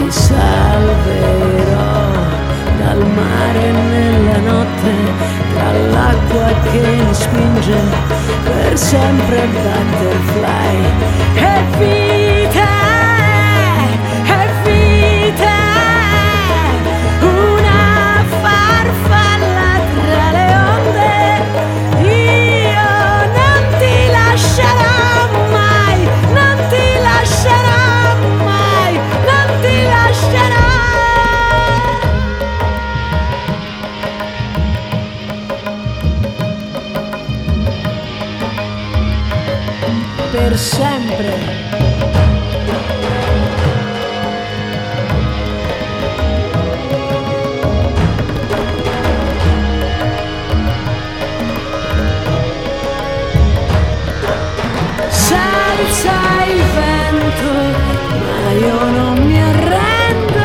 ti salverò dal mare nella notte, dall'acqua che mi spinge per sempre butterfly. E vita, una farfalla tra le onde. Io non ti lascerò mai, non ti lascerò mai, non ti lascerò. Per sempre. Senza il vento, ma io non mi arrendo.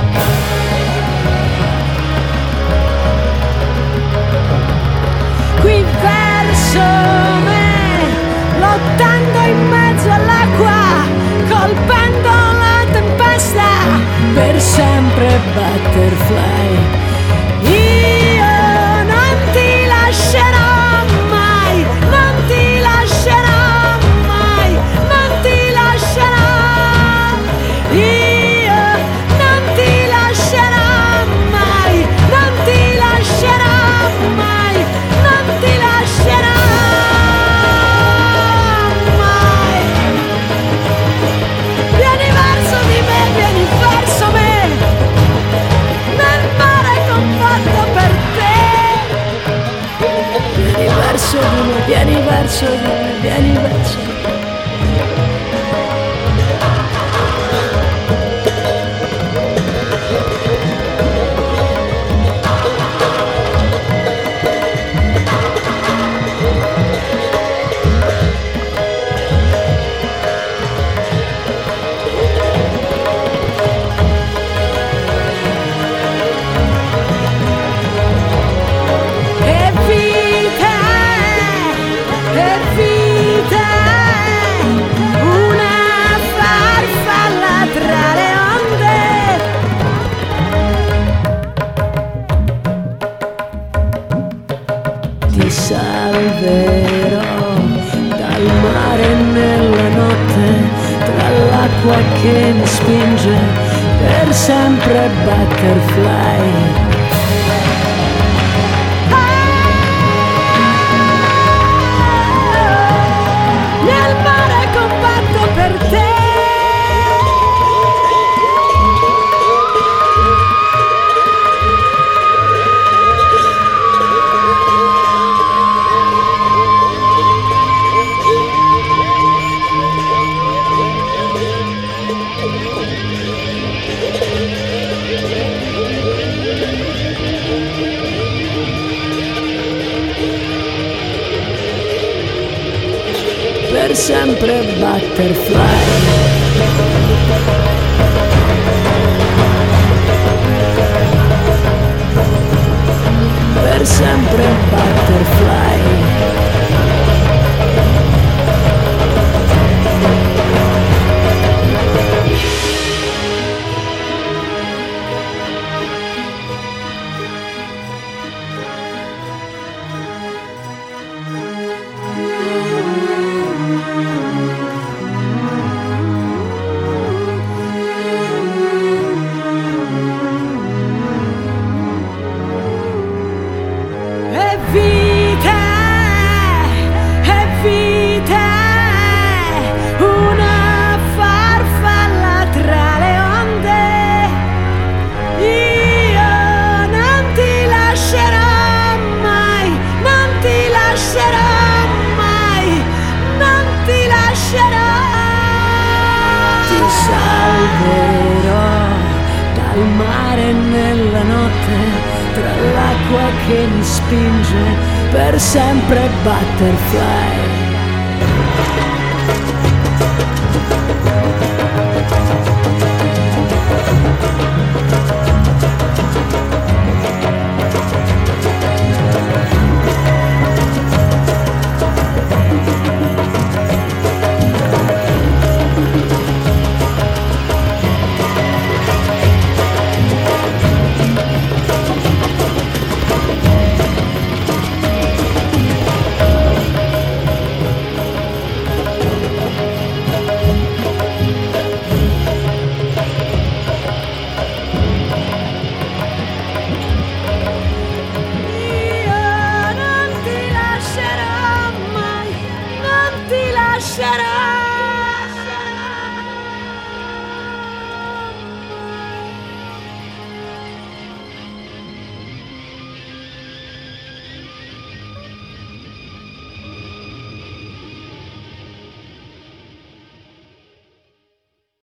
Qui verso me, lottando in mezzo all'acqua, colpendo la tempesta, per sempre butterfly. Io non ti lascerò mai, non ti lascerò mai, non ti lascerò. Io non ti lascerò mai, non ti lascerò mai, non ti lascerò mai. Vieni verso di me, vieni verso me, nel mare compatto per te. Vieni verso di me, vieni verso di me, vieni verso di me. E vita, una farfalla tra le onde. Ti salverò dal mare nella notte, tra l'acqua che mi spinge, per sempre butterfly. Nel mare combatto per te. Per sempre butterfly. Per sempre butterfly. Dal mare nella notte, tra l'acqua che mi spinge, per sempre butterfly.